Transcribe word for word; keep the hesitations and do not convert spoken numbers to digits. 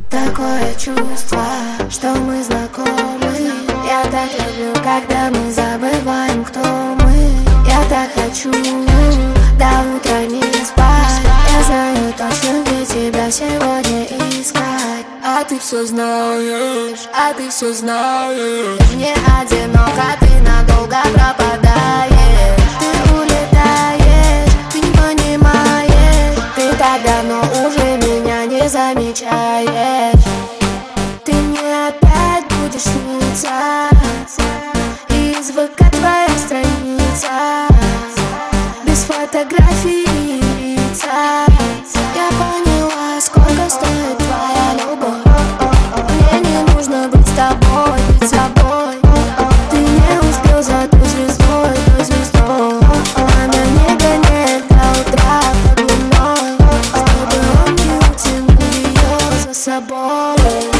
Такое чувство, что мы знакомы. Я так люблю, когда мы забываем, кто мы. Я так хочу до утра не спать. Я знаю точно, где тебя сегодня искать. А ты все знаешь, а ты все знаешь. Мне одиноко, ты надолго пропадаешь. Ты улетаешь, ты не понимаешь. Ты так давно уже меня не замечаешь. Ты мне опять будешь сниться. Из ВК твоя страница, без фотографий и лица. Я поняла, сколько стоит твоя любовь. Мне не нужно быть с тобой, быть с собой. Ты не успел за той звездой, той звездой. Она не гоняет до утра под луной, чтобы он не утянул ее за собой.